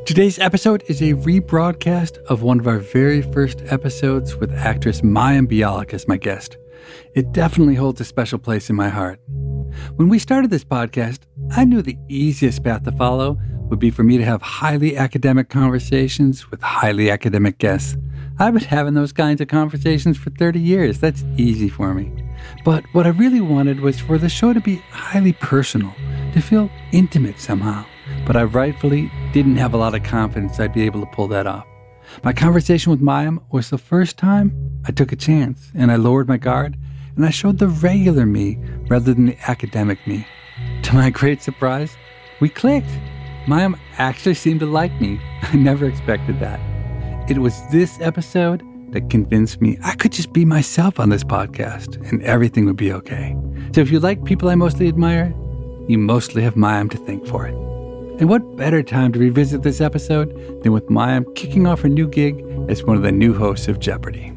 Today's episode is a rebroadcast of one of our very first episodes with actress Mayim Bialik as my guest. It definitely holds a special place in my heart. When we started this podcast, I knew the easiest path to follow would be for me to have highly academic conversations with highly academic guests. I've been having those kinds of conversations for 30 years. That's easy for me. But what I really wanted was for the show to be highly personal, to feel intimate somehow. But I rightfully didn't have a lot of confidence I'd be able to pull that off. My conversation with Mayim was the first time I took a chance, and I lowered my guard, and I showed the regular me rather than the academic me. To my great surprise, we clicked. Mayim actually seemed to like me. I never expected that. It was this episode that convinced me I could just be myself on this podcast, and everything would be okay. So if you like people I mostly admire, you mostly have Mayim to thank for it. And what better time to revisit this episode than with Mayim kicking off her new gig as one of the new hosts of Jeopardy!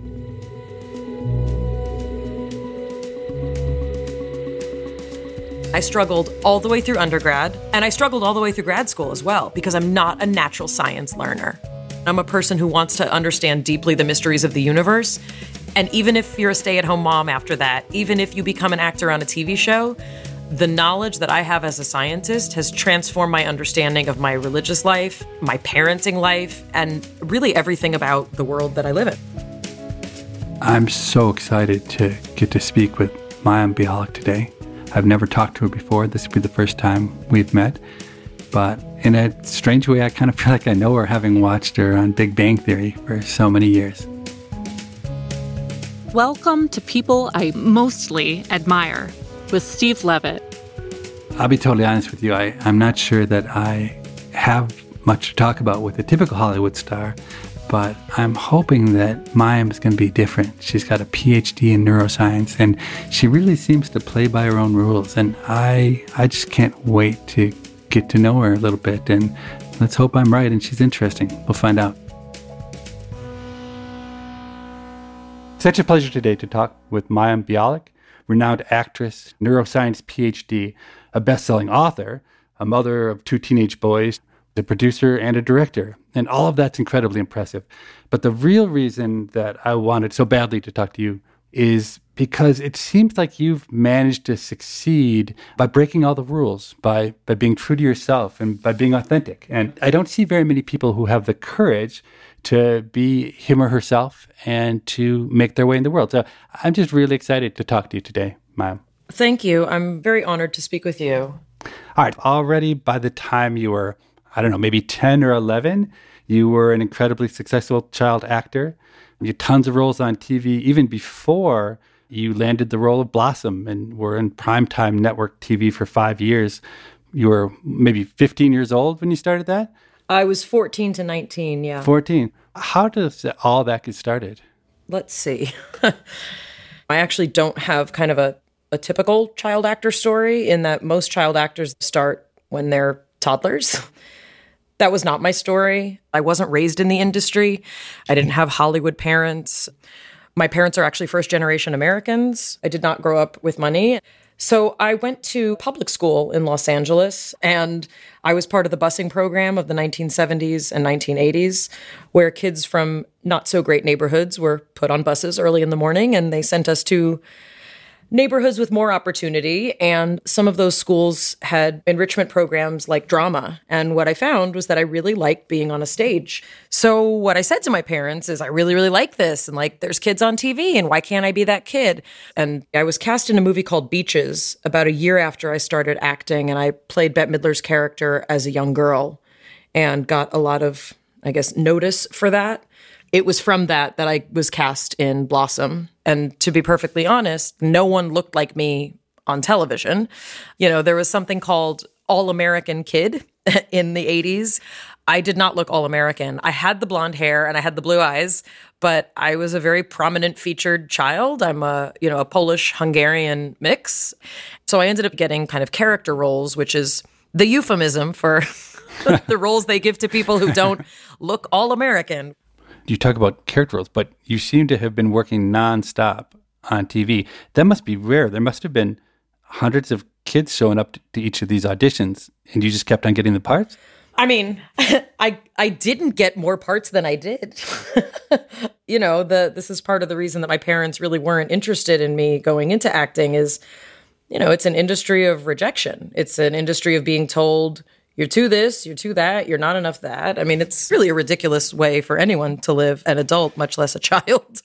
I struggled all the way through undergrad, and I struggled all the way through grad school as well, because I'm not a natural science learner. I'm a person who wants to understand deeply the mysteries of the universe. And even if you're a stay-at-home mom after that, even if you become an actor on a TV show, the knowledge that I have as a scientist has transformed my understanding of my religious life, my parenting life, and really everything about the world that I live in. I'm so excited to get to speak with Mayim Bialik today. I've never talked to her before. This will be the first time we've met. But in a strange way, I kind of feel like I know her, having watched her on Big Bang Theory for so many years. Welcome to People I Mostly Admire with Steve Levitt. I'll be totally honest with you. I'm not sure that I have much to talk about with a typical Hollywood star, but I'm hoping that Mayim is going to be different. She's got a PhD in neuroscience, and she really seems to play by her own rules. And I just can't wait to get to know her a little bit, and let's hope I'm right and she's interesting. We'll find out. Such a pleasure today to talk with Mayim Bialik, renowned actress, neuroscience PhD, a best-selling author, a mother of 2 teenage boys, a producer and a director. And all of that's incredibly impressive. But the real reason that I wanted so badly to talk to you is because it seems like you've managed to succeed by breaking all the rules, by being true to yourself and by being authentic. And I don't see very many people who have the courage to be him or herself and to make their way in the world. So I'm just really excited to talk to you today, Mayim. Thank you. I'm very honored to speak with you. All right. Already by the time you were, maybe 10 or 11, you were an incredibly successful child actor. You had tons of roles on TV even before you landed the role of Blossom and were in primetime network TV for 5 years. You were maybe 15 years old when you started that? I was 14 to 19, yeah. 14. How does all that get started? Let's see. I actually don't have kind of a typical child actor story in that most child actors start when they're toddlers. That was not my story. I wasn't raised in the industry. I didn't have Hollywood parents. My parents are actually first-generation Americans. I did not grow up with money. So I went to public school in Los Angeles, and I was part of the busing program of the 1970s and 1980s, where kids from not-so-great neighborhoods were put on buses early in the morning, and they sent us to neighborhoods with more opportunity, and some of those schools had enrichment programs like drama. And what I found was that I really liked being on a stage. So what I said to my parents is, I really, really like this, and there's kids on TV, and why can't I be that kid? And I was cast in a movie called Beaches about a year after I started acting, and I played Bette Midler's character as a young girl and got a lot of, notice for that. It was from that I was cast in Blossom. And to be perfectly honest, no one looked like me on television. There was something called All-American Kid in the 80s. I did not look all-American. I had the blonde hair and I had the blue eyes, but I was a very prominent featured child. I'm a Polish-Hungarian mix. So I ended up getting kind of character roles, which is the euphemism for the roles they give to people who don't look all-American. You talk about character roles, but you seem to have been working nonstop on TV. That must be rare. There must have been hundreds of kids showing up to each of these auditions, and you just kept on getting the parts? I mean, I didn't get more parts than I did. This is part of the reason that my parents really weren't interested in me going into acting is, it's an industry of rejection. It's an industry of being told, you're too this, you're too that, you're not enough that. I mean, it's really a ridiculous way for anyone to live, an adult, much less a child.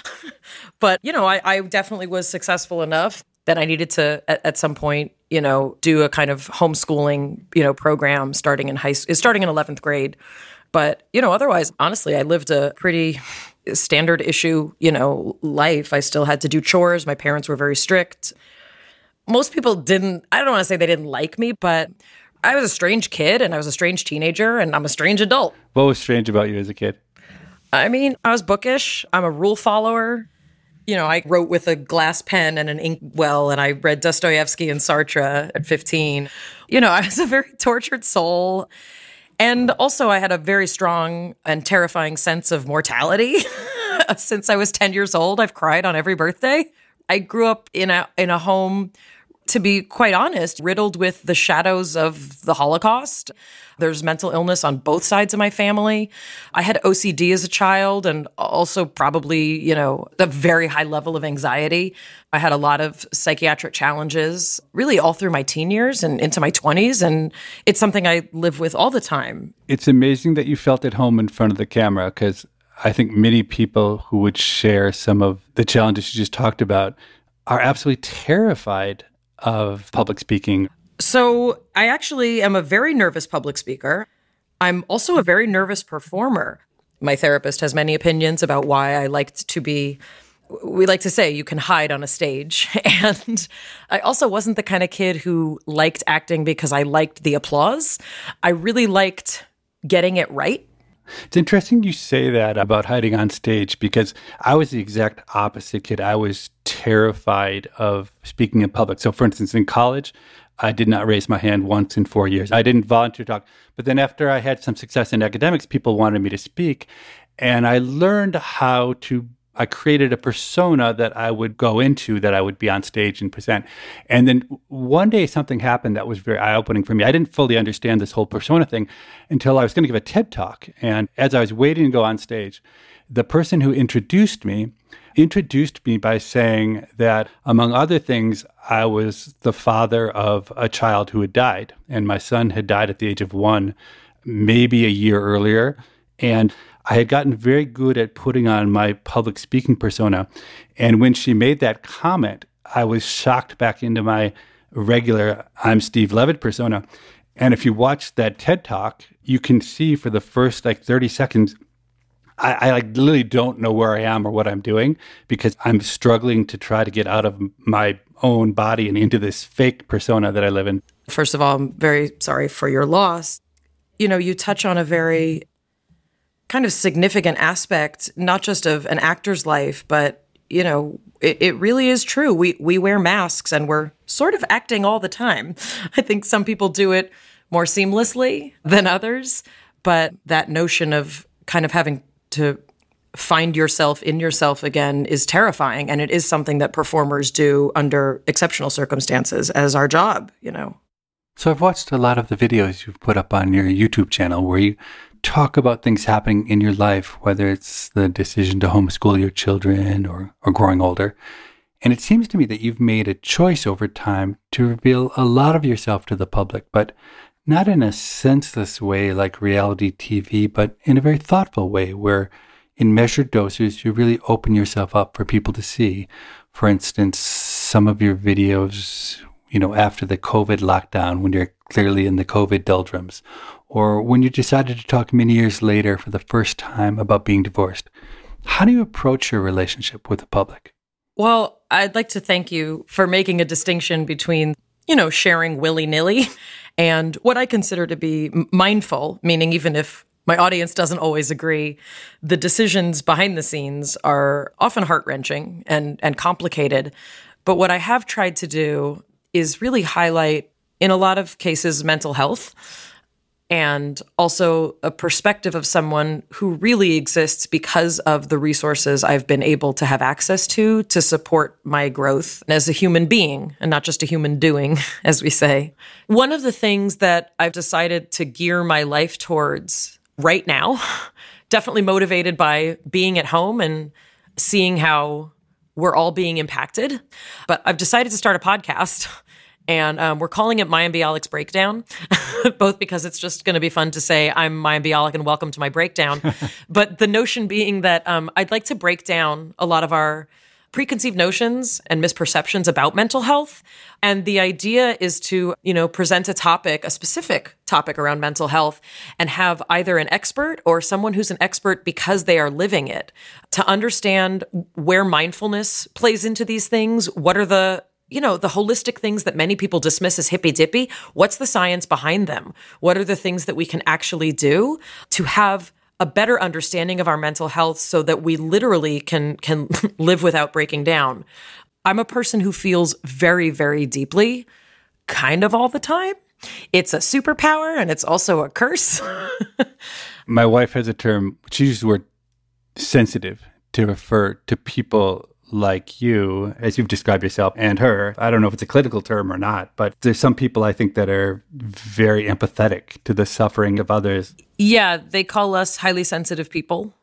But, I definitely was successful enough that I needed to, at some point, do a kind of homeschooling, program starting in 11th grade. But, otherwise, honestly, I lived a pretty standard issue, life. I still had to do chores. My parents were very strict. Most people I don't want to say they didn't like me, but I was a strange kid and I was a strange teenager and I'm a strange adult. What was strange about you as a kid? I mean, I was bookish. I'm a rule follower. I wrote with a glass pen and an inkwell, and I read Dostoevsky and Sartre at 15. I was a very tortured soul. And also I had a very strong and terrifying sense of mortality. Since I was 10 years old, I've cried on every birthday. I grew up in a home, to be quite honest, riddled with the shadows of the Holocaust. There's mental illness on both sides of my family. I had OCD as a child and also probably, a very high level of anxiety. I had a lot of psychiatric challenges really all through my teen years and into my 20s. And it's something I live with all the time. It's amazing that you felt at home in front of the camera, because I think many people who would share some of the challenges you just talked about are absolutely terrified of public speaking. So I actually am a very nervous public speaker. I'm also a very nervous performer. My therapist has many opinions about why I liked to be, we like to say, you can hide on a stage. And I also wasn't the kind of kid who liked acting because I liked the applause. I really liked getting it right. It's interesting you say that about hiding on stage, because I was the exact opposite kid. I was terrified of speaking in public. So, for instance, in college, I did not raise my hand once in 4 years. I didn't volunteer talk. But then after I had some success in academics, people wanted me to speak. And I learned I created a persona that I would go into, that I would be on stage and present. And then one day something happened that was very eye-opening for me. I didn't fully understand this whole persona thing until I was going to give a TED Talk. And as I was waiting to go on stage, the person who introduced me by saying that, among other things, I was the father of a child who had died. And my son had died at the age of 1, maybe a year earlier. And I had gotten very good at putting on my public speaking persona. And when she made that comment, I was shocked back into my regular I'm Steve Levitt persona. And if you watch that TED Talk, you can see for the first 30 seconds, I literally don't know where I am or what I'm doing, because I'm struggling to try to get out of my own body and into this fake persona that I live in. First of all, I'm very sorry for your loss. You touch on a very kind of significant aspect, not just of an actor's life, but, it really is true. We wear masks and we're sort of acting all the time. I think some people do it more seamlessly than others, but that notion of kind of having to find yourself in yourself again is terrifying. And it is something that performers do under exceptional circumstances as our job, So I've watched a lot of the videos you've put up on your YouTube channel where you talk about things happening in your life, whether it's the decision to homeschool your children or growing older. And it seems to me that you've made a choice over time to reveal a lot of yourself to the public, but not in a senseless way like reality TV, but in a very thoughtful way where in measured doses, you really open yourself up for people to see. For instance, some of your videos, after the COVID lockdown, when you're clearly in the COVID doldrums, or when you decided to talk many years later for the first time about being divorced. How do you approach your relationship with the public? Well, I'd like to thank you for making a distinction between, sharing willy-nilly and what I consider to be mindful, meaning even if my audience doesn't always agree, the decisions behind the scenes are often heart-wrenching and complicated. But what I have tried to do is really highlight, in a lot of cases, mental health. and also a perspective of someone who really exists because of the resources I've been able to have access to support my growth as a human being and not just a human doing, as we say. One of the things that I've decided to gear my life towards right now, definitely motivated by being at home and seeing how we're all being impacted, but I've decided to start a podcast. And we're calling it Mayim Bialik's Breakdown, both because it's just going to be fun to say, I'm Mayim Bialik and welcome to my breakdown. But the notion being that I'd like to break down a lot of our preconceived notions and misperceptions about mental health. And the idea is to, present a specific topic around mental health and have either an expert or someone who's an expert because they are living it to understand where mindfulness plays into these things. What are the holistic things that many people dismiss as hippy-dippy? What's the science behind them? What are the things that we can actually do to have a better understanding of our mental health so that we literally can live without breaking down? I'm a person who feels very, very deeply, kind of all the time. It's a superpower and it's also a curse. My wife has a term, she uses the word sensitive to refer to people like you, as you've described yourself and her. I don't know if it's a clinical term or not, but there's some people I think that are very empathetic to the suffering of others. Yeah, they call us highly sensitive people,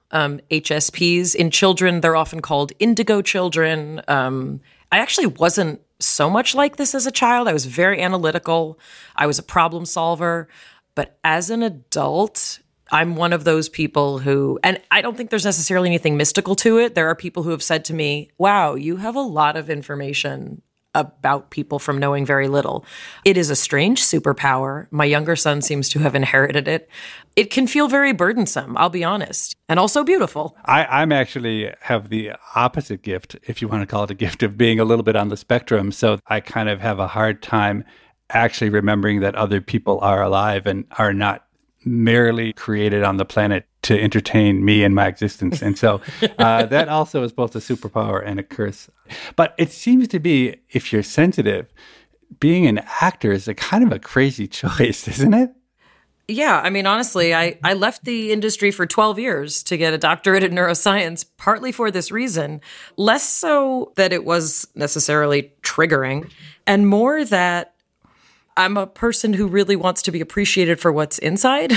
HSPs. In children, they're often called indigo children. I actually wasn't so much like this as a child. I was very analytical. I was a problem solver. But as an adult, I'm one of those people who, and I don't think there's necessarily anything mystical to it. There are people who have said to me, wow, you have a lot of information about people from knowing very little. It is a strange superpower. My younger son seems to have inherited it. It can feel very burdensome, I'll be honest, and also beautiful. I'm actually have the opposite gift, if you want to call it a gift, of being a little bit on the spectrum. So I kind of have a hard time actually remembering that other people are alive and are not merely created on the planet to entertain me and my existence. And so that also is both a superpower and a curse. But it seems to be, if you're sensitive, being an actor is a kind of a crazy choice, isn't it? Yeah, I mean, honestly, I left the industry for 12 years to get a doctorate in neuroscience, partly for this reason. Less so that it was necessarily triggering, and more that I'm a person who really wants to be appreciated for what's inside.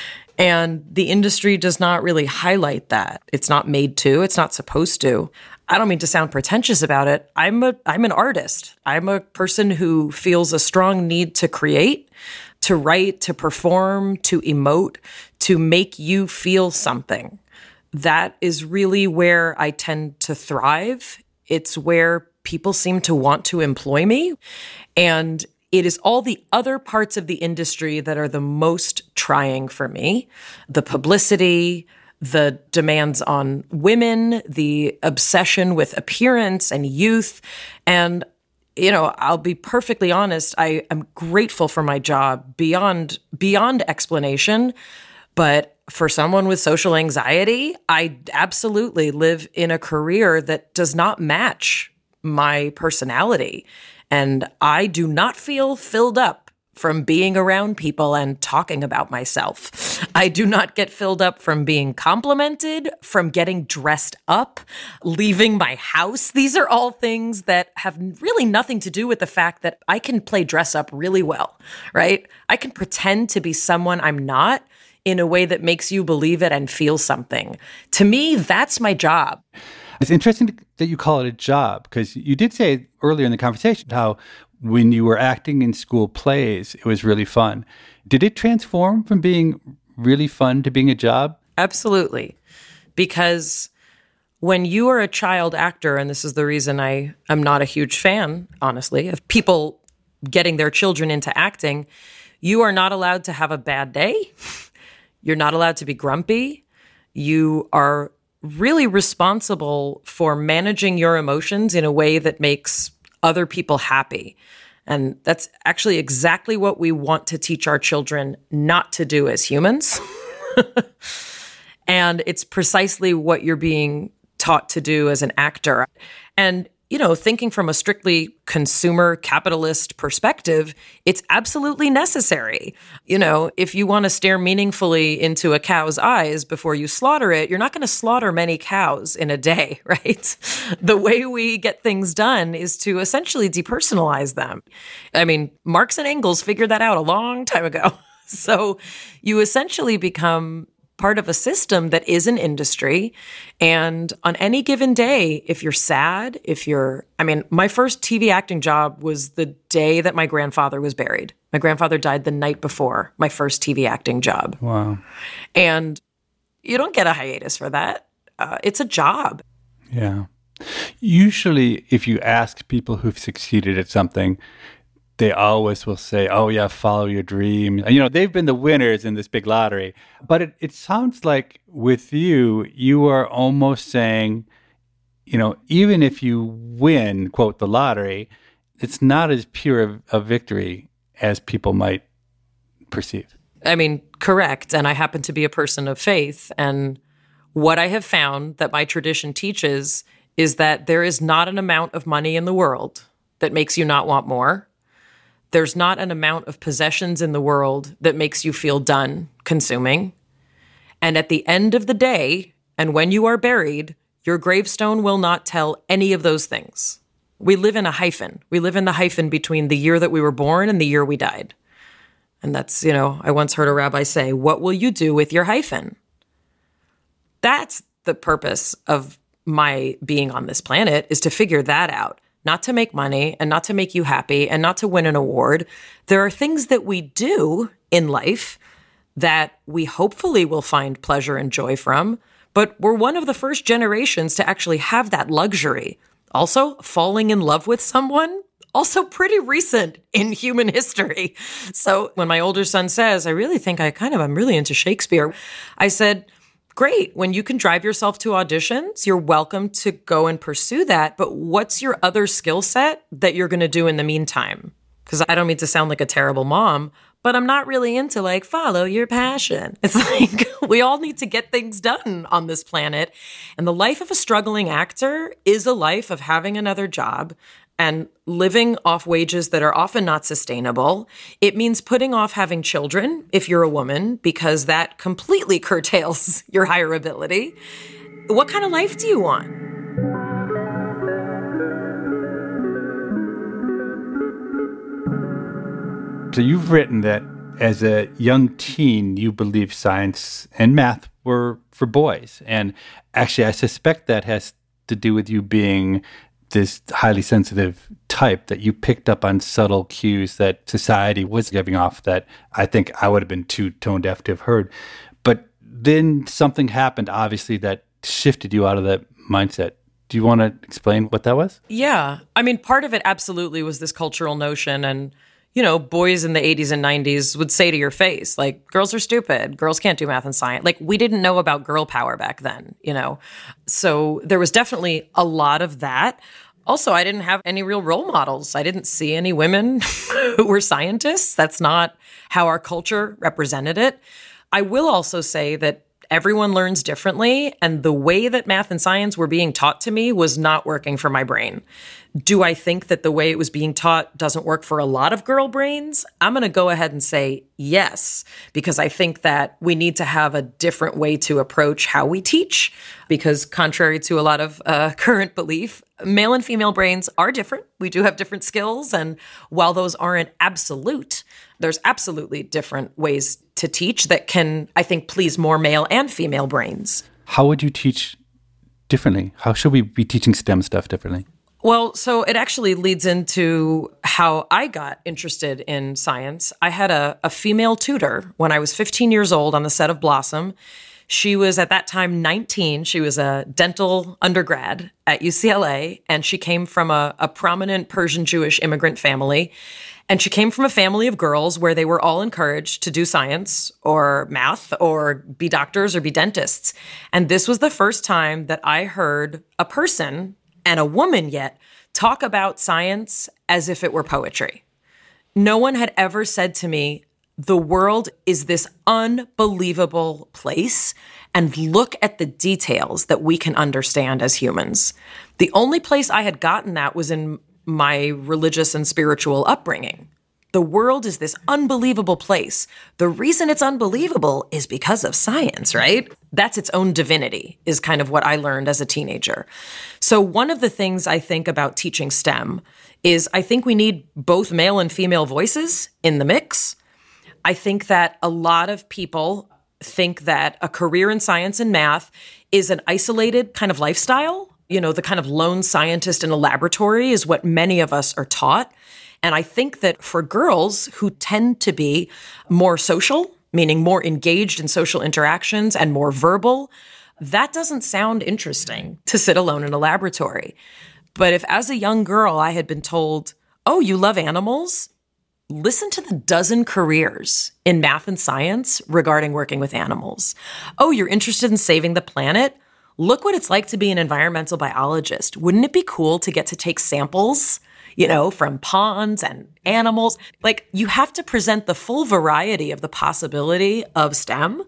And the industry does not really highlight that. It's not made to, it's not supposed to. I don't mean to sound pretentious about it. I'm an artist. I'm a person who feels a strong need to create, to write, to perform, to emote, to make you feel something. That is really where I tend to thrive. It's where people seem to want to employ me. And it is all the other parts of the industry that are the most trying for me. The publicity, the demands on women, the obsession with appearance and youth. And, I'll be perfectly honest, I am grateful for my job beyond explanation. But for someone with social anxiety, I absolutely live in a career that does not match my personality. And I do not feel filled up from being around people and talking about myself. I do not get filled up from being complimented, from getting dressed up, leaving my house. These are all things that have really nothing to do with the fact that I can play dress up really well, right? I can pretend to be someone I'm not in a way that makes you believe it and feel something. To me, that's my job. It's interesting that you call it a job, because you did say earlier in the conversation how when you were acting in school plays, it was really fun. Did it transform from being really fun to being a job? Absolutely. Because when you are a child actor, and this is the reason I am not a huge fan, honestly, of people getting their children into acting, you are not allowed to have a bad day. You're not allowed to be grumpy. You are really responsible for managing your emotions in a way that makes other people happy. And that's actually exactly what we want to teach our children not to do as humans. And it's precisely what you're being taught to do as an actor. And thinking from a strictly consumer capitalist perspective, it's absolutely necessary. If you want to stare meaningfully into a cow's eyes before you slaughter it, you're not going to slaughter many cows in a day, right? The way we get things done is to essentially depersonalize them. I mean, Marx and Engels figured that out a long time ago. So you essentially become part of a system that is an industry. And on any given day, if you're sad, my first TV acting job was the day that my grandfather was buried. My grandfather died the night before my first TV acting job. Wow. And you don't get a hiatus for that. It's a job. Yeah. Usually, if you ask people who've succeeded at something, they always will say, oh, yeah, follow your dream. They've been the winners in this big lottery. But it sounds like with you are almost saying, even if you win, quote, the lottery, it's not as pure a victory as people might perceive. Correct. And I happen to be a person of faith. And what I have found that my tradition teaches is that there is not an amount of money in the world that makes you not want more. There's not an amount of possessions in the world that makes you feel done consuming. And at the end of the day, and when you are buried, your gravestone will not tell any of those things. We live in a hyphen. We live in the hyphen between the year that we were born and the year we died. And that's, I once heard a rabbi say, what will you do with your hyphen? That's the purpose of my being on this planet, is to figure that out. Not to make money and not to make you happy and not to win an award. There are things that we do in life that we hopefully will find pleasure and joy from, but we're one of the first generations to actually have that luxury. Also, falling in love with someone, also pretty recent in human history. So when my older son says, I really think I'm really into Shakespeare, I said, great. When you can drive yourself to auditions, you're welcome to go and pursue that. But what's your other skill set that you're going to do in the meantime? Because I don't mean to sound like a terrible mom, but I'm not really into follow your passion. It's we all need to get things done on this planet. And the life of a struggling actor is a life of having another job and living off wages that are often not sustainable. It means putting off having children if you're a woman, because that completely curtails your hireability. What kind of life do you want? So you've written that as a young teen, you believed science and math were for boys. And actually, I suspect that has to do with you being this highly sensitive type, that you picked up on subtle cues that society was giving off that I think I would have been too tone deaf to have heard. But then something happened, obviously, that shifted you out of that mindset. Do you want to explain what that was? Yeah. Part of it absolutely was this cultural notion. And, boys in the 80s and 90s would say to your face, girls are stupid. Girls can't do math and science. We didn't know about girl power back then, So there was definitely a lot of that. Also, I didn't have any real role models. I didn't see any women who were scientists. That's not how our culture represented it. I will also say that everyone learns differently, and the way that math and science were being taught to me was not working for my brain. Do I think that the way it was being taught doesn't work for a lot of girl brains? I'm going to go ahead and say yes, because I think that we need to have a different way to approach how we teach, because contrary to a lot of current belief, male and female brains are different. We do have different skills, and while those aren't absolute, there's absolutely different ways to teach that can, I think, please more male and female brains. How would you teach differently? How should we be teaching STEM stuff differently? Well, so it actually leads into how I got interested in science. I had a female tutor when I was 15 years old on the set of Blossom. She was at that time 19. She was a dental undergrad at UCLA, and she came from a prominent Persian Jewish immigrant family. And she came from a family of girls where they were all encouraged to do science or math or be doctors or be dentists. And this was the first time that I heard a person, and a woman yet, talk about science as if it were poetry. No one had ever said to me, the world is this unbelievable place, and look at the details that we can understand as humans. The only place I had gotten that was in my religious and spiritual upbringing. The world is this unbelievable place. The reason it's unbelievable is because of science, right? That's its own divinity, is kind of what I learned as a teenager. So one of the things I think about teaching STEM is I think we need both male and female voices in the mix. I think that a lot of people think that a career in science and math is an isolated kind of lifestyle. You know, the kind of lone scientist in a laboratory is what many of us are taught. And I think that for girls who tend to be more social, meaning more engaged in social interactions and more verbal, that doesn't sound interesting to sit alone in a laboratory. But if as a young girl I had been told, oh, you love animals? Listen to the dozen careers in math and science regarding working with animals. Oh, you're interested in saving the planet? Look what it's like to be an environmental biologist. Wouldn't it be cool to get to take samples, you know, from ponds and animals? Like, you have to present the full variety of the possibility of STEM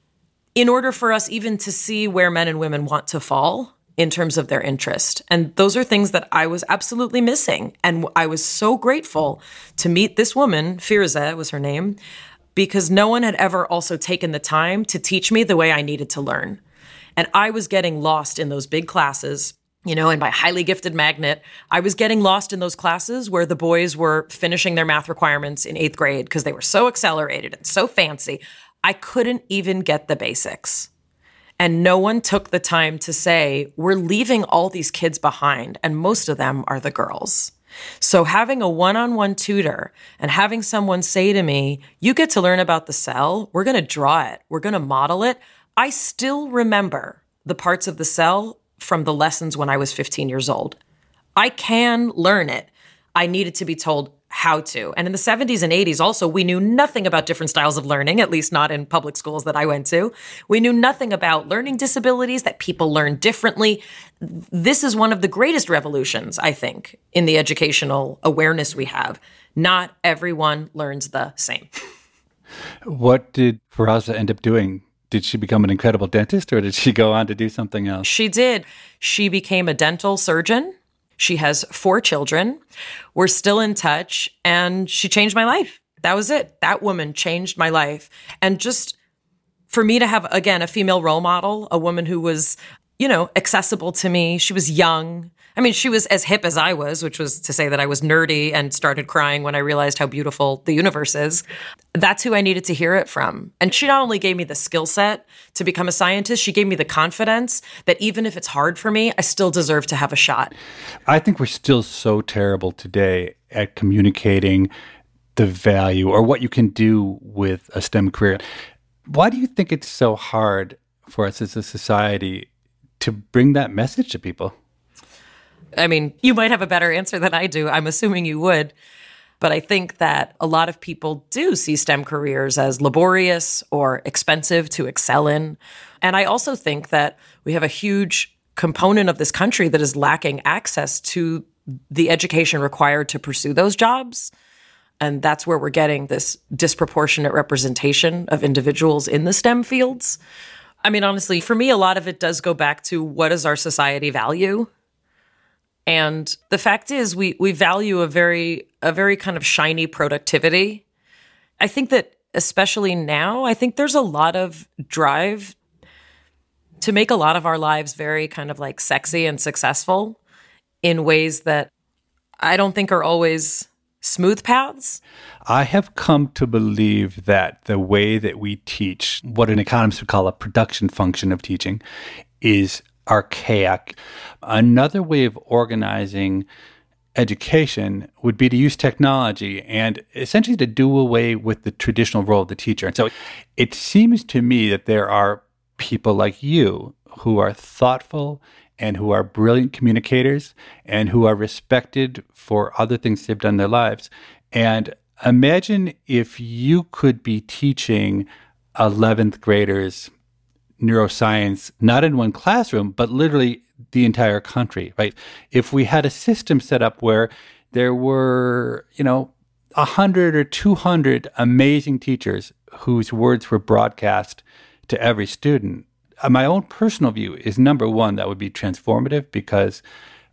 in order for us even to see where men and women want to fall in terms of their interest. And those are things that I was absolutely missing. And I was so grateful to meet this woman, Firuze was her name, because no one had ever also taken the time to teach me the way I needed to learn. And I was getting lost in those big classes. You know, in my highly gifted magnet, I was getting lost in those classes where the boys were finishing their math requirements in 8th grade because they were so accelerated and so fancy. I couldn't even get the basics. And no one took the time to say, we're leaving all these kids behind, and most of them are the girls. So having a one-on-one tutor and having someone say to me, you get to learn about the cell, we're going to draw it, we're going to model it. I still remember the parts of the cell from the lessons when I was 15 years old. I can learn it. I needed to be told how to. And in the 70s and 80s also, we knew nothing about different styles of learning, at least not in public schools that I went to. We knew nothing about learning disabilities, that people learn differently. This is one of the greatest revolutions, I think, in the educational awareness we have. Not everyone learns the same. What did Firuze end up doing? Did she become an incredible dentist, or did she go on to do something else? She did. She became a dental surgeon. She has 4 children. We're still in touch, and she changed my life. That was it. That woman changed my life. And just for me to have, again, a female role model, a woman who was, you know, accessible to me. She was young. I mean, she was as hip as I was, which was to say that I was nerdy and started crying when I realized how beautiful the universe is. That's who I needed to hear it from. And she not only gave me the skill set to become a scientist, she gave me the confidence that even if it's hard for me, I still deserve to have a shot. I think we're still so terrible today at communicating the value or what you can do with a STEM career. Why do you think it's so hard for us as a society to bring that message to people? I mean, you might have a better answer than I do. I'm assuming you would. But I think that a lot of people do see STEM careers as laborious or expensive to excel in. And I also think that we have a huge component of this country that is lacking access to the education required to pursue those jobs. And that's where we're getting this disproportionate representation of individuals in the STEM fields. I mean, honestly, for me, a lot of it does go back to what does our society value? And the fact is, we value a very kind of shiny productivity. I think that especially now, I think there's a lot of drive to make a lot of our lives very kind of like sexy and successful in ways that I don't think are always smooth paths. I have come to believe that the way that we teach, what an economist would call a production function of teaching, is archaic. Another way of organizing education would be to use technology and essentially to do away with the traditional role of the teacher. And so it seems to me that there are people like you who are thoughtful and who are brilliant communicators and who are respected for other things they've done in their lives. And imagine if you could be teaching 11th graders neuroscience, not in one classroom, but literally the entire country, right? If we had a system set up where there were, 100 or 200 amazing teachers whose words were broadcast to every student. My own personal view is, number one, that would be transformative, because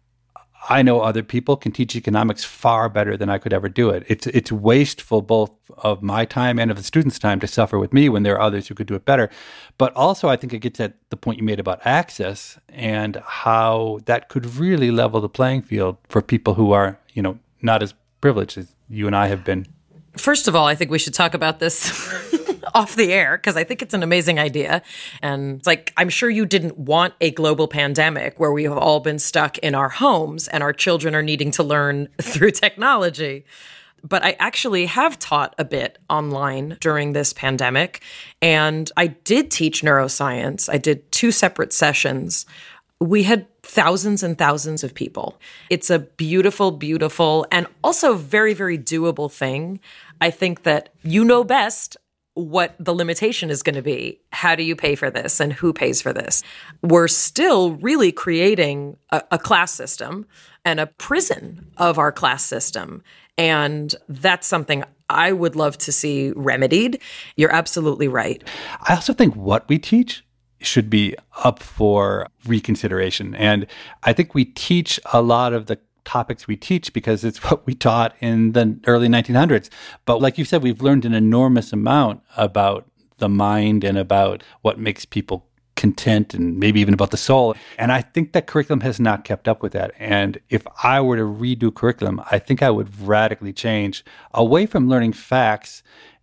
I know other people can teach economics far better than I could ever do it. It's wasteful both of my time and of the students' time to suffer with me when there are others who could do it better. But also, I think it gets at the point you made about access and how that could really level the playing field for people who are, not as privileged as you and I have been. First of all, I think we should talk about this off the air, because I think it's an amazing idea. And it's like, I'm sure you didn't want a global pandemic where we have all been stuck in our homes and our children are needing to learn through technology. But I actually have taught a bit online during this pandemic. And I did teach neuroscience. I did 2 separate sessions. We had thousands and thousands of people. It's a beautiful, beautiful, and also very, very doable thing. I think that you know best what the limitation is going to be. How do you pay for this, and who pays for this? We're still really creating a class system and a prison of our class system. And that's something I would love to see remedied. You're absolutely right. I also think what we teach should be up for reconsideration. And I think we teach a lot of the topics we teach because it's what we taught in the early 1900s. But like you said, we've learned an enormous amount about the mind and about what makes people content, and maybe even about the soul. And I think that curriculum has not kept up with that. And if I were to redo curriculum, I think I would radically change away from learning facts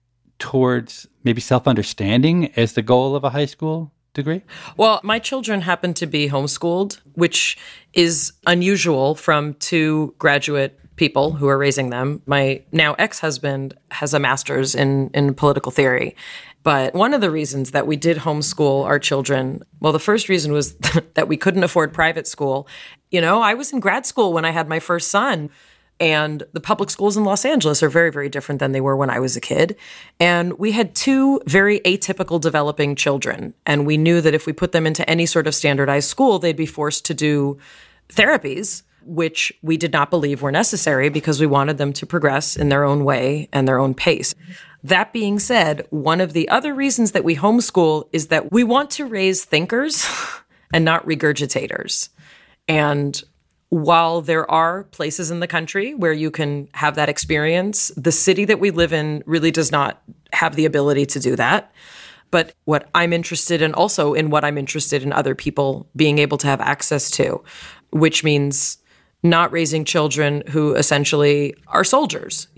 towards maybe self-understanding as the goal of a high school degree? Well, my children happen to be homeschooled, which is unusual from 2 graduate people who are raising them. My now ex-husband has a master's in political theory. But one of the reasons that we did homeschool our children, well, the first reason was that we couldn't afford private school. I was in grad school when I had my first son. And the public schools in Los Angeles are very, very different than they were when I was a kid. And we had 2 very atypical developing children. And we knew that if we put them into any sort of standardized school, they'd be forced to do therapies, which we did not believe were necessary because we wanted them to progress in their own way and their own pace. That being said, one of the other reasons that we homeschool is that we want to raise thinkers and not regurgitators. And while there are places in the country where you can have that experience, the city that we live in really does not have the ability to do that. But what I'm interested in, also in what I'm interested in other people being able to have access to, which means not raising children who essentially are soldiers,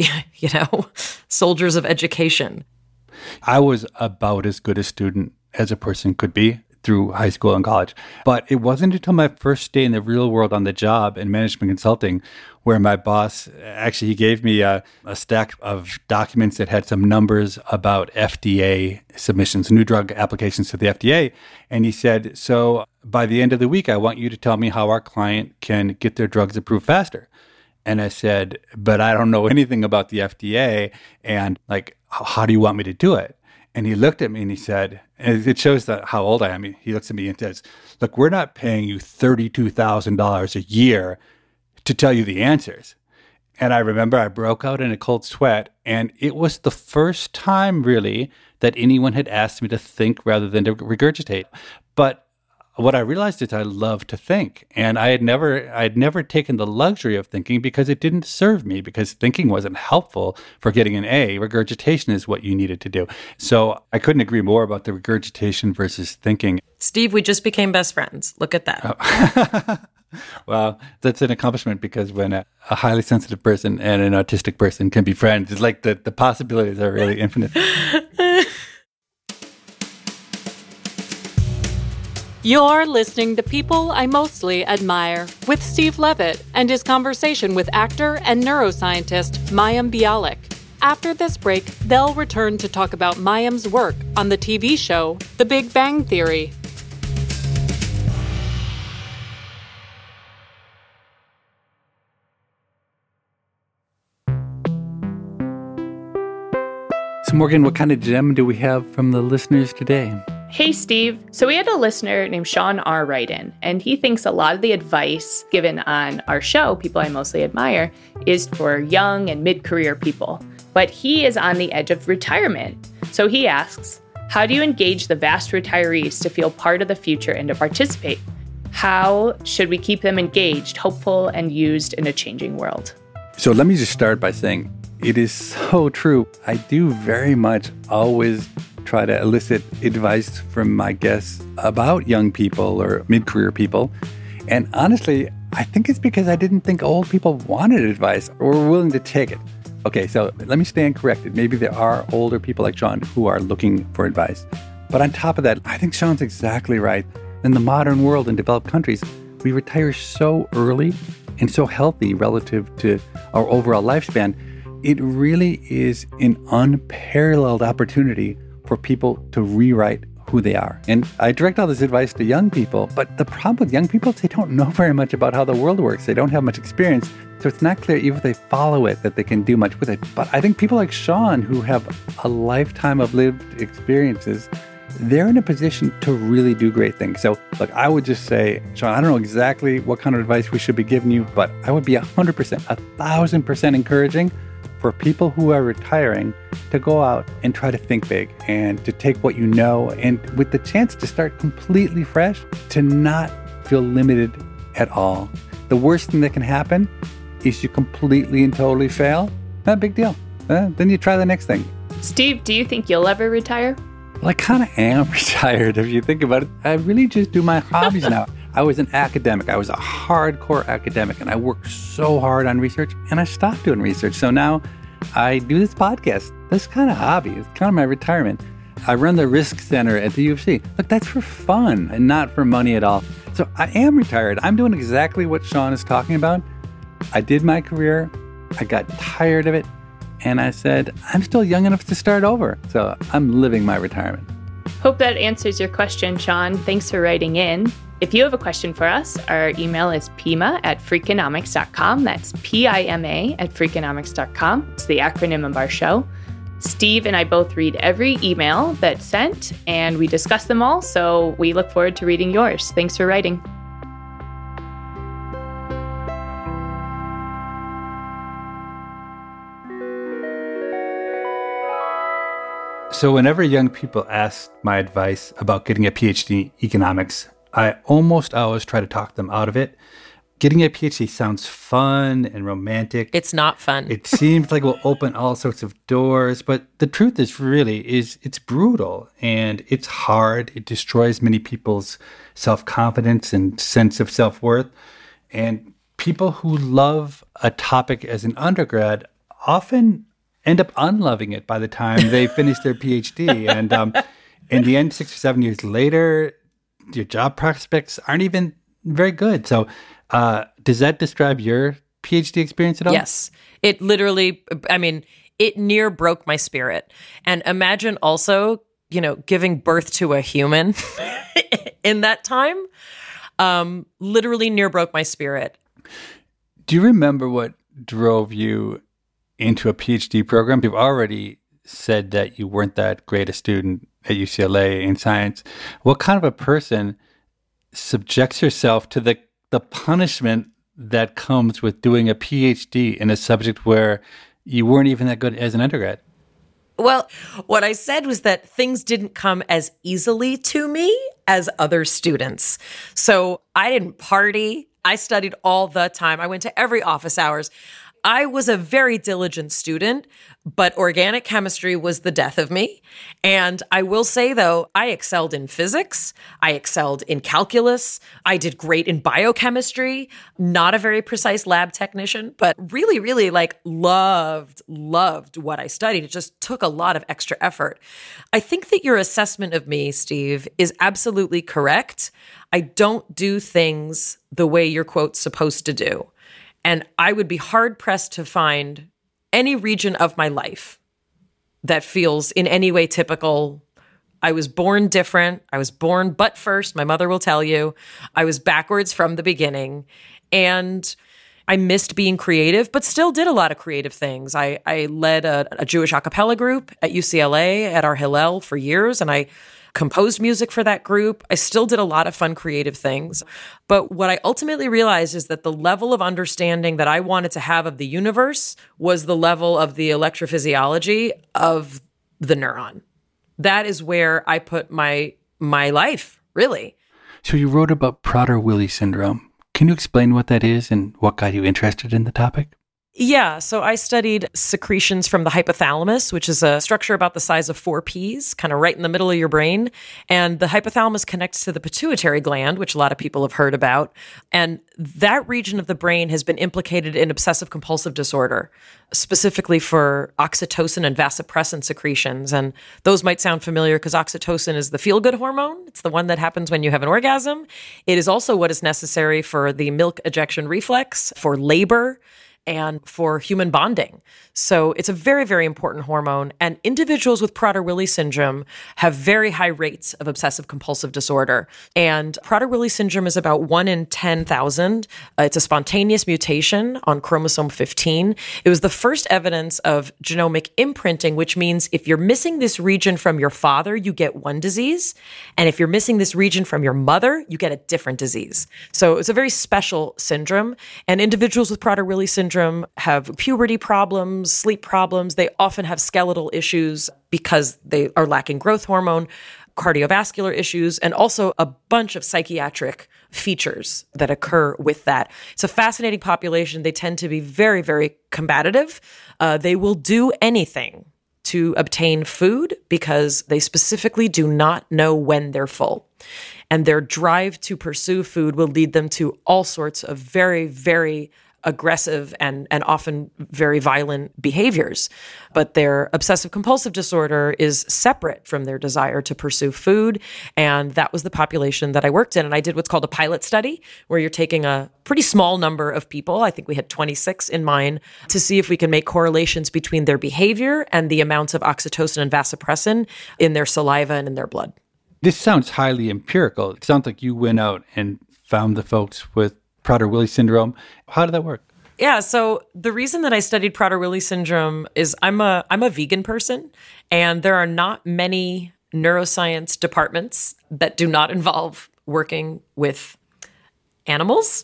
soldiers of education. I was about as good a student as a person could be through high school and college. But it wasn't until my first day in the real world on the job in management consulting where my boss, actually, he gave me a stack of documents that had some numbers about FDA submissions, new drug applications to the FDA. And he said, so by the end of the week, I want you to tell me how our client can get their drugs approved faster. And I said, but I don't know anything about the FDA. And how do you want me to do it? And he looked at me and he said, and it shows that how old I am. He looks at me and says, look, we're not paying you $32,000 a year to tell you the answers. And I remember I broke out in a cold sweat. And it was the first time really that anyone had asked me to think rather than to regurgitate. But what I realized is I love to think. And I had never taken the luxury of thinking because it didn't serve me, because thinking wasn't helpful for getting an A. Regurgitation is what you needed to do. So I couldn't agree more about the regurgitation versus thinking. Steve, we just became best friends. Look at that. Oh. Well, that's an accomplishment, because when a highly sensitive person and an autistic person can be friends, it's like the possibilities are really infinite. You're listening to People I Mostly Admire with Steve Levitt and his conversation with actor and neuroscientist Mayim Bialik. After this break, they'll return to talk about Mayim's work on the TV show The Big Bang Theory. So Morgan, what kind of gem do we have from the listeners today? Hey, Steve. So we had a listener named Sean R. write in, and he thinks a lot of the advice given on our show, People I Mostly Admire, is for young and mid-career people. but he is on the edge of retirement. So he asks, how do you engage the vast retirees to feel part of the future and to participate? How should we keep them engaged, hopeful, and used in a changing world? So let me just start by saying it is so true. I do very much always try to elicit advice from my guests about young people or mid-career people. And honestly, I think it's because I didn't think old people wanted advice or were willing to take it. Okay, so let me stand corrected. Maybe there are older people like Sean who are looking for advice. But on top of that, I think Sean's exactly right. In the modern world in developed countries, we retire so early and so healthy relative to our overall lifespan. It really is an unparalleled opportunity for people to rewrite who they are. And I direct all this advice to young people, but the problem with young people is they don't know very much about how the world works. They don't have much experience. So it's not clear, even if they follow it, that they can do much with it. But I think people like Sean, who have a lifetime of lived experiences, they're in a position to really do great things. So, look, I would just say, Sean, I don't know exactly what kind of advice we should be giving you, but I would be 100%, 1,000% encouraging for people who are retiring to go out and try to think big and to take what you know, and with the chance to start completely fresh, to not feel limited at all. The worst thing that can happen is you completely and totally fail. Not a big deal. Then you try the next thing. Steve, do you think you'll ever retire? Well, I kind of am retired if you think about it. I really just do my hobbies now. I was an academic. I was a hardcore academic, and I worked so hard on research, and I stopped doing research. So now I do this podcast. This kind of hobby. It's kind of my retirement. I run the Risk Center at the U of C. Look, that's for fun and not for money at all. So I am retired. I'm doing exactly what Sean is talking about. I did my career. I got tired of it. And I said, I'm still young enough to start over. So I'm living my retirement. Hope that answers your question, Sean. Thanks for writing in. If you have a question for us, our email is pima@freakonomics.com. That's PIMA@freakonomics.com. It's the acronym of our show. Steve and I both read every email that's sent, and we discuss them all. So we look forward to reading yours. Thanks for writing. So whenever young people ask my advice about getting a PhD in economics, I almost always try to talk them out of it. Getting a PhD sounds fun and romantic. It's not fun. It seems like it will open all sorts of doors, but the truth is it's brutal and it's hard. It destroys many people's self-confidence and sense of self-worth. And people who love a topic as an undergrad often end up unloving it by the time they finish their PhD. And in the end, 6 or 7 years later, your job prospects aren't even very good. So does that describe your PhD experience at all? Yes. It literally, it near broke my spirit. And imagine also, giving birth to a human in that time, literally near broke my spirit. Do you remember what drove you into a PhD program? You've already said that you weren't that great a student at UCLA in science. What kind of a person subjects herself to the punishment that comes with doing a PhD in a subject where you weren't even that good as an undergrad? Well, what I said was that things didn't come as easily to me as other students. So I didn't party. I studied all the time. I went to every office hours. I was a very diligent student, but organic chemistry was the death of me. And I will say, though, I excelled in physics. I excelled in calculus. I did great in biochemistry. Not a very precise lab technician, but really, really loved what I studied. It just took a lot of extra effort. I think that your assessment of me, Steve, is absolutely correct. I don't do things the way you're, quote, supposed to do. And I would be hard-pressed to find any region of my life that feels in any way typical. I was born different. I was born butt first, my mother will tell you. I was backwards from the beginning. And I missed being creative, but still did a lot of creative things. I led a Jewish a cappella group at UCLA at our Hillel for years, and I composed music for that group. I still did a lot of fun creative things. But what I ultimately realized is that the level of understanding that I wanted to have of the universe was the level of the electrophysiology of the neuron. That is where I put my life, really. So you wrote about Prader-Willi syndrome. Can you explain what that is and what got you interested in the topic? Yeah, so I studied secretions from the hypothalamus, which is a structure about the size of 4 peas, kind of right in the middle of your brain. And the hypothalamus connects to the pituitary gland, which a lot of people have heard about. And that region of the brain has been implicated in obsessive compulsive disorder, specifically for oxytocin and vasopressin secretions. And those might sound familiar because oxytocin is the feel-good hormone. It's the one that happens when you have an orgasm. It is also what is necessary for the milk ejection reflex, for labor, and for human bonding. So it's a very, very important hormone. And individuals with Prader-Willi syndrome have very high rates of obsessive compulsive disorder. And Prader-Willi syndrome is about 1 in 10,000. It's a spontaneous mutation on chromosome 15. It was the first evidence of genomic imprinting, which means if you're missing this region from your father, you get one disease. And if you're missing this region from your mother, you get a different disease. So it's a very special syndrome. And individuals with Prader-Willi syndrome have puberty problems, sleep problems. They often have skeletal issues because they are lacking growth hormone, cardiovascular issues, and also a bunch of psychiatric features that occur with that. It's a fascinating population. They tend to be very, very combative. They will do anything to obtain food because they specifically do not know when they're full. And their drive to pursue food will lead them to all sorts of very, very aggressive and often very violent behaviors. But their obsessive compulsive disorder is separate from their desire to pursue food. And that was the population that I worked in. And I did what's called a pilot study, where you're taking a pretty small number of people. I think we had 26 in mine, to see if we can make correlations between their behavior and the amounts of oxytocin and vasopressin in their saliva and in their blood. This sounds highly empirical. It sounds like you went out and found the folks with Prader-Willi syndrome. How did that work? Yeah, so the reason that I studied Prader-Willi syndrome is I'm a vegan person, and there are not many neuroscience departments that do not involve working with animals.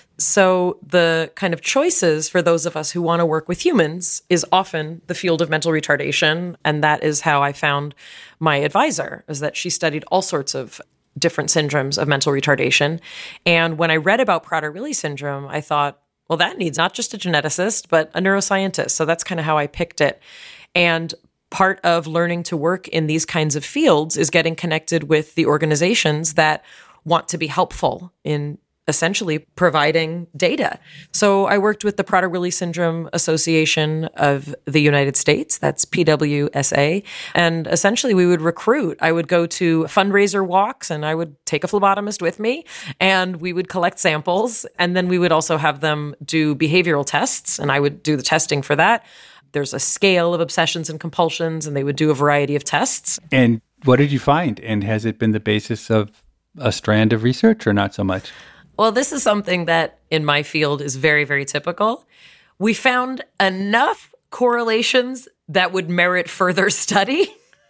So the kind of choices for those of us who want to work with humans is often the field of mental retardation, and that is how I found my advisor, is that she studied all sorts of different syndromes of mental retardation. And when I read about Prader-Willi syndrome, I thought, well, that needs not just a geneticist, but a neuroscientist. So that's kind of how I picked it. And part of learning to work in these kinds of fields is getting connected with the organizations that want to be helpful in essentially providing data. So I worked with the Prader-Willi Syndrome Association of the United States, that's PWSA, and essentially we would recruit. I would go to fundraiser walks and I would take a phlebotomist with me and we would collect samples, and then we would also have them do behavioral tests and I would do the testing for that. There's a scale of obsessions and compulsions and they would do a variety of tests. And what did you find? And has it been the basis of a strand of research or not so much? Well, this is something that in my field is very, very typical. We found enough correlations that would merit further study.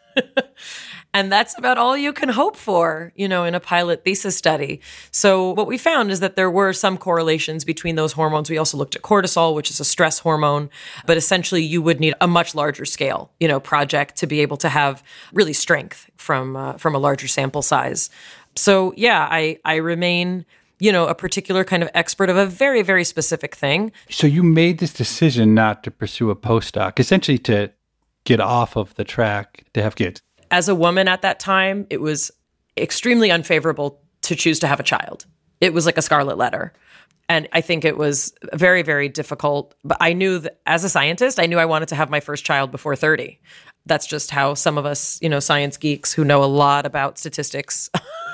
And that's about all you can hope for, in a pilot thesis study. So what we found is that there were some correlations between those hormones. We also looked at cortisol, which is a stress hormone, but essentially you would need a much larger scale, project to be able to have really strength from a larger sample size. So yeah, I remain a particular kind of expert of a very, very specific thing. So you made this decision not to pursue a postdoc, essentially to get off of the track to have kids. As a woman at that time, it was extremely unfavorable to choose to have a child. It was like a scarlet letter. And I think it was very, very difficult. But I knew that as a scientist, I knew I wanted to have my first child before 30. That's just how some of us, science geeks who know a lot about statistics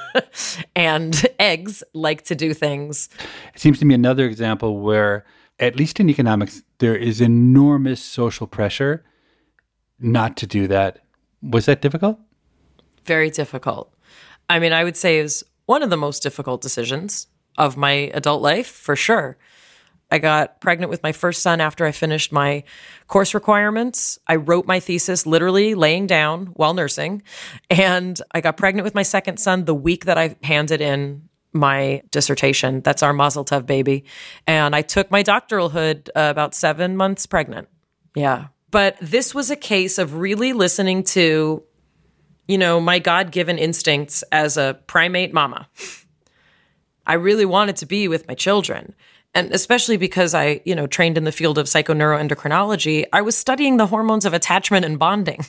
and eggs like to do things. It seems to me another example where, at least in economics, there is enormous social pressure not to do that. Was that difficult? Very difficult. I mean, I would say is one of the most difficult decisions of my adult life, for sure. I got pregnant with my first son after I finished my course requirements. I wrote my thesis literally laying down while nursing. And I got pregnant with my second son the week that I handed in my dissertation. That's our Mazel Tov baby. And I took my doctoral hood about 7 months pregnant. Yeah. But this was a case of really listening to, my God-given instincts as a primate mama. I really wanted to be with my children. And especially because I, trained in the field of psychoneuroendocrinology, I was studying the hormones of attachment and bonding.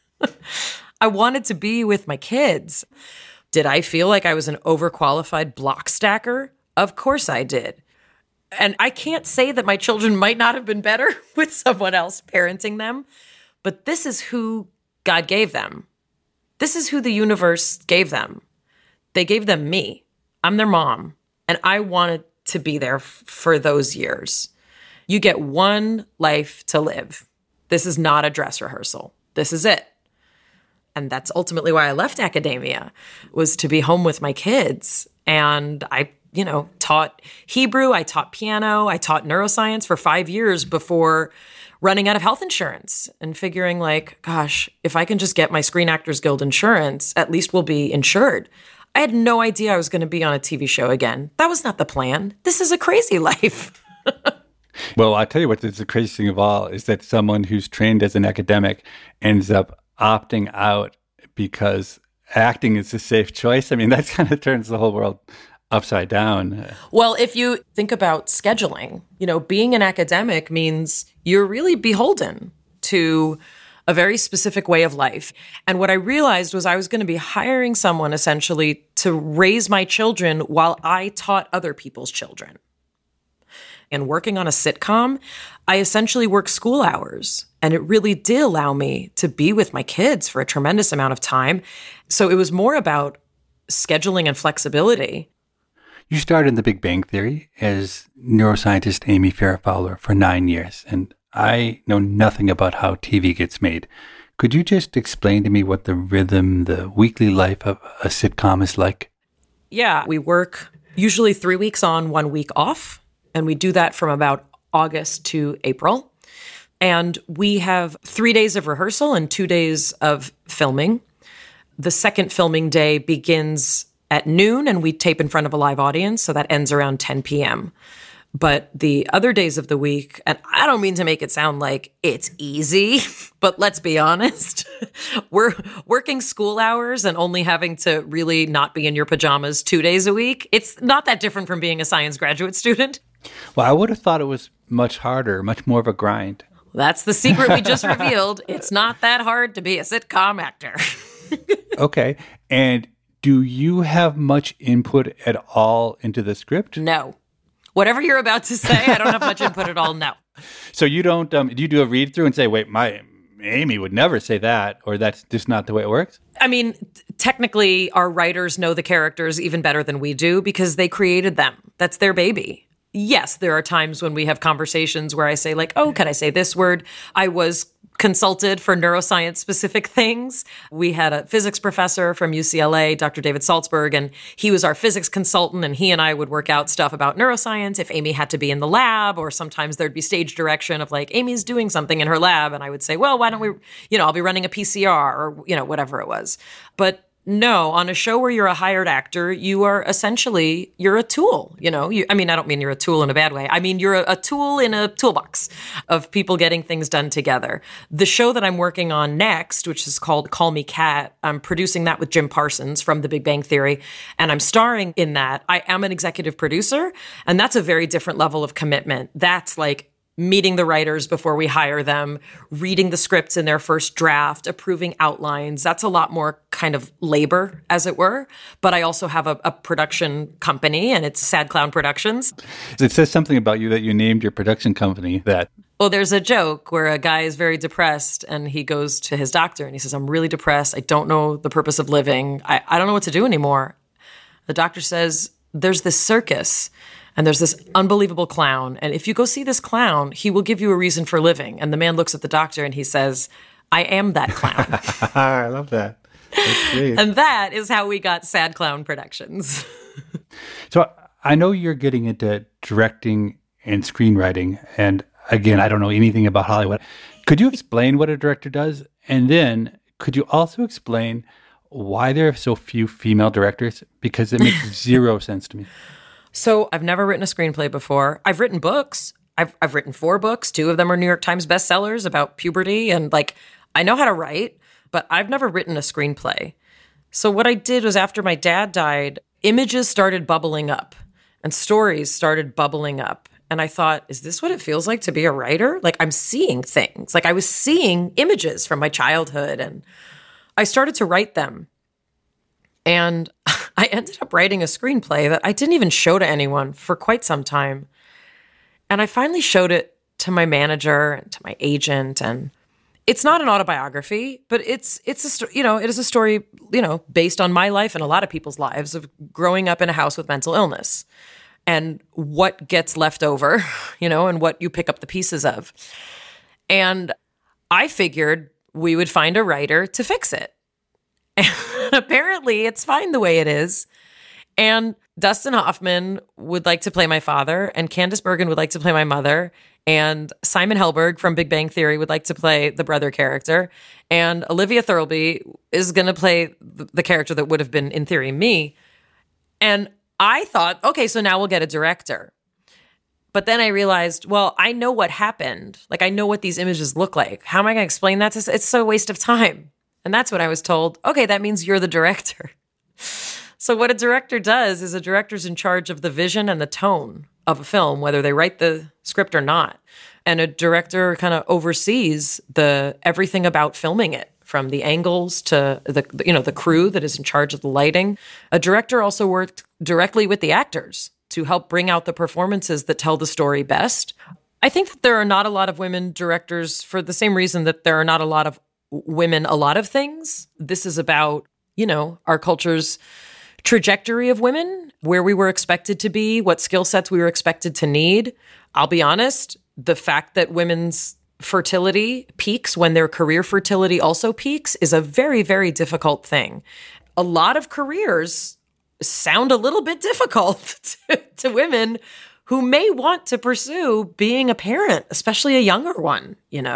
I wanted to be with my kids. Did I feel like I was an overqualified block stacker? Of course I did. And I can't say that my children might not have been better with someone else parenting them, but this is who God gave them. This is who the universe gave them. They gave them me. I'm their mom, and I wanted to be there for those years. You get one life to live. This is not a dress rehearsal. This is it. And that's ultimately why I left academia, was to be home with my kids. And I, taught Hebrew, I taught piano, I taught neuroscience for 5 years before running out of health insurance and figuring like, gosh, if I can just get my Screen Actors Guild insurance, at least we'll be insured. I had no idea I was going to be on a TV show again. That was not the plan. This is a crazy life. Well, I'll tell you what is the craziest thing of all is that someone who's trained as an academic ends up opting out because acting is a safe choice. I mean, that kind of turns the whole world upside down. Well, if you think about scheduling, being an academic means you're really beholden to a very specific way of life. And what I realized was I was going to be hiring someone essentially to raise my children while I taught other people's children. And working on a sitcom, I essentially worked school hours. And it really did allow me to be with my kids for a tremendous amount of time. So it was more about scheduling and flexibility. You started in The Big Bang Theory as neuroscientist Amy Farrah Fowler for 9 years, and I know nothing about how TV gets made. Could you just explain to me what the rhythm, the weekly life of a sitcom is like? Yeah, we work usually 3 weeks on, 1 week off, and we do that from about August to April. And we have 3 days of rehearsal and 2 days of filming. The second filming day begins at noon, and we tape in front of a live audience, so that ends around 10 p.m. But the other days of the week, and I don't mean to make it sound like it's easy, but let's be honest, we're working school hours and only having to really not be in your pajamas 2 days a week. It's not that different from being a science graduate student. Well, I would have thought it was much harder, much more of a grind. That's the secret we just revealed. It's not that hard to be a sitcom actor. Okay. And do you have much input at all into the script? No. Whatever you're about to say, I don't have much input at all, no. So you don't, do you do a read through and say, wait, my Amy would never say that, or that's just not the way it works? I mean, technically, our writers know the characters even better than we do because they created them. That's their baby. Yes, there are times when we have conversations where I say like, oh, can I say this word? I was consulted for neuroscience specific things. We had a physics professor from UCLA, Dr. David Salzberg, and he was our physics consultant, and he and I would work out stuff about neuroscience if Amy had to be in the lab, or sometimes there'd be stage direction of like, Amy's doing something in her lab, and I would say, well, why don't we, I'll be running a PCR or, whatever it was. But no, on a show where you're a hired actor, you are essentially, you're a tool, I don't mean you're a tool in a bad way. I mean, you're a tool in a toolbox of people getting things done together. The show that I'm working on next, which is called Call Me Kat, I'm producing that with Jim Parsons from The Big Bang Theory, and I'm starring in that. I am an executive producer, and that's a very different level of commitment. That's like meeting the writers before we hire them, reading the scripts in their first draft, approving outlines. That's a lot more kind of labor, as it were. But I also have a production company, and it's Sad Clown Productions. It says something about you that you named your production company that. Well, there's a joke where a guy is very depressed, and he goes to his doctor, and he says, I'm really depressed. I don't know the purpose of living. I don't know what to do anymore. The doctor says, there's this circus, and there's this unbelievable clown. And if you go see this clown, he will give you a reason for living. And the man looks at the doctor and he says, I am that clown. I love that. That's great. And that is how we got Sad Clown Productions. So I know you're getting into directing in screenwriting. And again, I don't know anything about Hollywood. Could you explain what a director does? And then could you also explain why there are so few female directors? Because it makes zero sense to me. So I've never written a screenplay before. I've written books. I've written 4 books. 2 of them are New York Times bestsellers about puberty. And I know how to write, but I've never written a screenplay. So what I did was, after my dad died, images started bubbling up and stories started bubbling up. And I thought, is this what it feels like to be a writer? I'm seeing things. I was seeing images from my childhood, and I started to write them. And I ended up writing a screenplay that I didn't even show to anyone for quite some time. And I finally showed it to my manager and to my agent. And it's not an autobiography, but it is a story, based on my life and a lot of people's lives of growing up in a house with mental illness and what gets left over, and what you pick up the pieces of. And I figured we would find a writer to fix it. And apparently it's fine the way it is. And Dustin Hoffman would like to play my father, and Candice Bergen would like to play my mother, and Simon Helberg from Big Bang Theory would like to play the brother character, and Olivia Thirlby is going to play the character that would have been, in theory, me. And I thought, okay, so now we'll get a director. But then I realized, well, I know what happened. I know what these images look like. How am I going to explain that? It's a waste of time. And that's what I was told. Okay, that means you're the director. So what a director does is, a director's in charge of the vision and the tone of a film, whether they write the script or not. And a director kind of oversees everything about filming it, from the angles to the crew that is in charge of the lighting. A director also worked directly with the actors to help bring out the performances that tell the story best. I think that there are not a lot of women directors for the same reason that there are not a lot of women a lot of things. This is about, our culture's trajectory of women, where we were expected to be, what skill sets we were expected to need. I'll be honest, the fact that women's fertility peaks when their career fertility also peaks is a very, very difficult thing. A lot of careers sound a little bit difficult to women who may want to pursue being a parent, especially a younger one,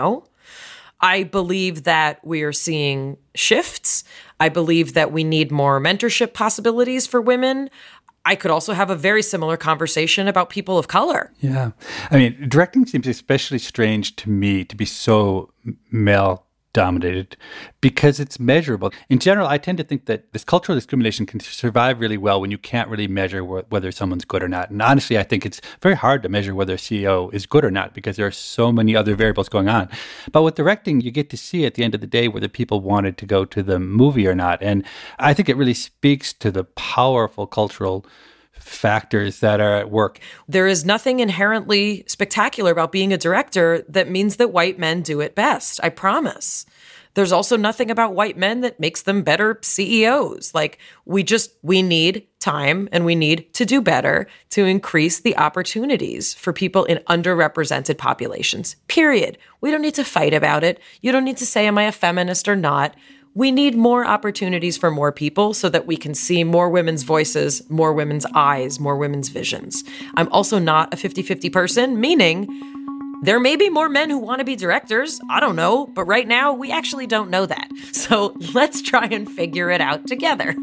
I believe that we are seeing shifts. I believe that we need more mentorship possibilities for women. I could also have a very similar conversation about people of color. Yeah. I mean, directing seems especially strange to me to be so male-dominated because it's measurable. In general, I tend to think that this cultural discrimination can survive really well when you can't really measure whether someone's good or not. And honestly, I think it's very hard to measure whether a CEO is good or not because there are so many other variables going on. But with directing, you get to see at the end of the day whether people wanted to go to the movie or not. And I think it really speaks to the powerful cultural factors that are at work. There is nothing inherently spectacular about being a director that means that white men do it best. I promise. There's also nothing about white men that makes them better CEOs. We need time and we need to do better to increase the opportunities for people in underrepresented populations, period. We don't need to fight about it. You don't need to say, am I a feminist or not? We need more opportunities for more people so that we can see more women's voices, more women's eyes, more women's visions. I'm also not a 50-50 person, meaning there may be more men who want to be directors. I don't know. But right now, we actually don't know that. So let's try and figure it out together.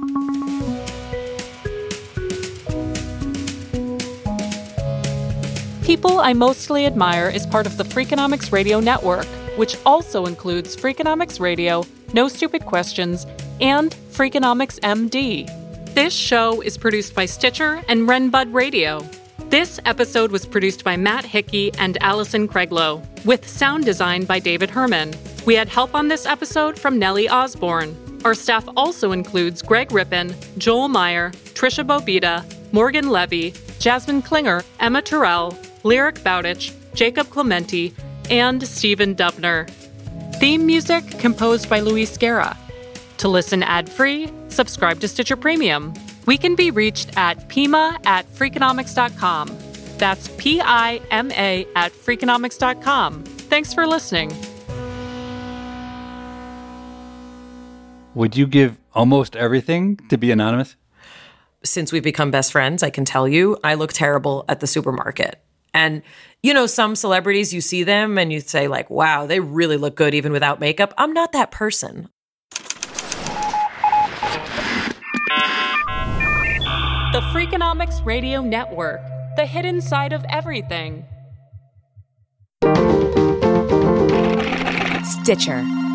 People I Mostly Admire is part of the Freakonomics Radio Network, which also includes Freakonomics Radio, No Stupid Questions, and Freakonomics MD. This show is produced by Stitcher and Renbud Radio. This episode was produced by Matt Hickey and Allison Craiglow, with sound design by David Herman. We had help on this episode from Nellie Osborne. Our staff also includes Greg Rippin, Joel Meyer, Trisha Bobita, Morgan Levy, Jasmine Klinger, Emma Terrell, Lyric Bowditch, Jacob Clementi, and Stephen Dubner. Theme music composed by Luis Guerra. To listen ad-free, subscribe to Stitcher Premium. We can be reached at pima@freakonomics.com. That's PIMA@freakonomics.com. Thanks for listening. Would you give almost everything to be anonymous? Since we've become best friends, I can tell you I look terrible at the supermarket. And, you know, some celebrities, you see them and you say like, wow, they really look good even without makeup. I'm not that person. The Freakonomics Radio Network, the hidden side of everything. Stitcher.